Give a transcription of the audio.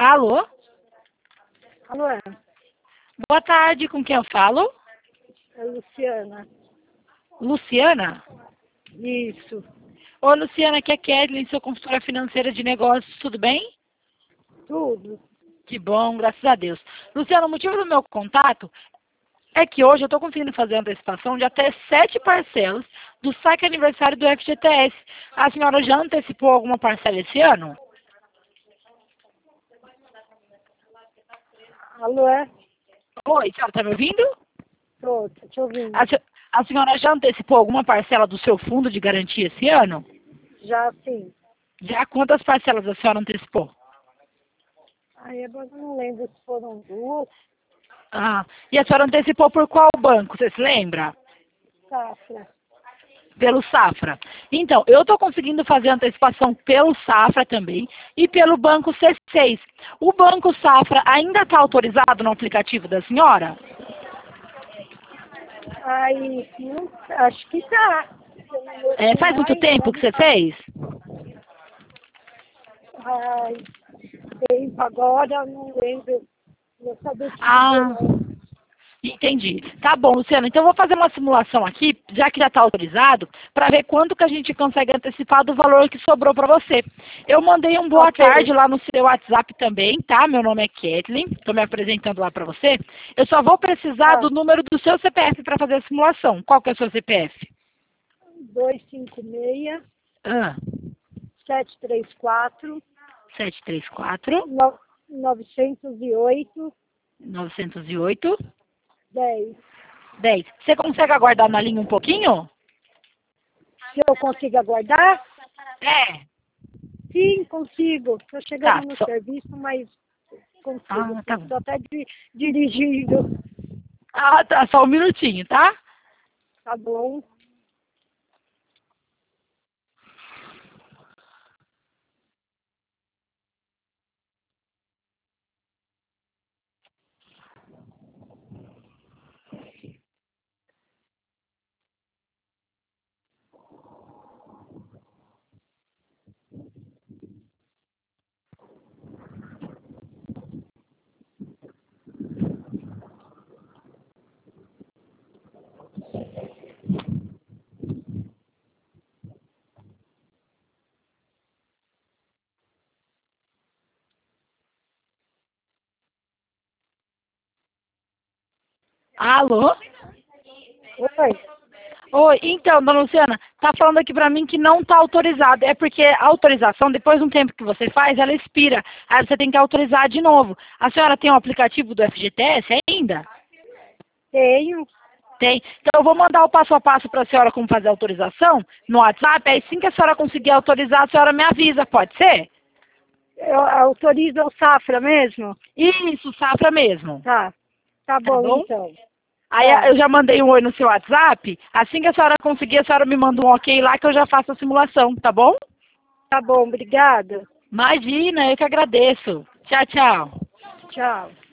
Alô? Alô, Boa tarde, com quem eu falo? é Luciana. Luciana? Isso, Oi, Luciana, aqui é Kathleen, sou consultora financeira de negócios, tudo bem? tudo. Que bom, graças a Deus. Luciana, o motivo do meu contato é que hoje eu estou conseguindo fazer a antecipação de até 7 parcelas do saque aniversário do FGTS. A senhora já antecipou alguma parcela esse ano? Alô, Oi, senhora, está me ouvindo? tô te A, ouvindo. se- a senhora já antecipou alguma parcela do seu fundo de garantia esse ano? Já sim. Já quantas parcelas a senhora antecipou? Aí agora eu não lembro se foram duas, Ah, e a senhora antecipou por qual banco, você se lembra? safra. Pelo Safra. Então, eu estou conseguindo fazer antecipação pelo Safra também e pelo Banco C6. O Banco Safra ainda está autorizado no aplicativo da senhora? Aí, acho que tá. É, Não faz muito vai, tempo que você fez? ai, tempo agora, eu não lembro. Vou saber te dizer, Ah, não. entendi. Tá bom, Luciana. Então, eu vou fazer uma simulação aqui, já que já está autorizado, para ver quanto que a gente consegue antecipar do valor que sobrou para você. Eu mandei um boa Ok, tarde lá no seu WhatsApp também, tá? Meu nome é Kathleen, estou me apresentando lá para você. Eu só vou precisar tá. do número do seu CPF para fazer a simulação. Qual que é o seu CPF? 256 Ah, 734 734 908 908 10. 10. Você consegue aguardar na linha um pouquinho? Se eu consigo aguardar? É. Sim, consigo. Estou Tá, chegando no só... serviço, mas consigo. Ah, tá bom. Estou até dirigindo. Ah, tá, só um minutinho, tá? Tá bom. Alô? Oi. Oi, então, dona Luciana, tá falando aqui pra mim que não tá autorizado. É porque a autorização, depois de um tempo que você faz, ela expira. Aí você tem que autorizar de novo. A senhora tem o aplicativo do FGTS ainda? Tenho. Tem. Então eu vou mandar o passo a passo para a senhora como fazer a autorização no WhatsApp. Aí assim que a senhora conseguir autorizar, a senhora me avisa, pode ser? Eu autorizo o Safra mesmo? Isso, Safra mesmo. Tá. Tá Tá bom, bom? então. Aí Tá. eu já mandei um oi no seu WhatsApp. Assim que a senhora conseguir, a senhora me manda um ok lá que eu já faço a simulação, tá bom? Tá bom, obrigada. Imagina, eu que agradeço. Tchau, tchau. Tchau.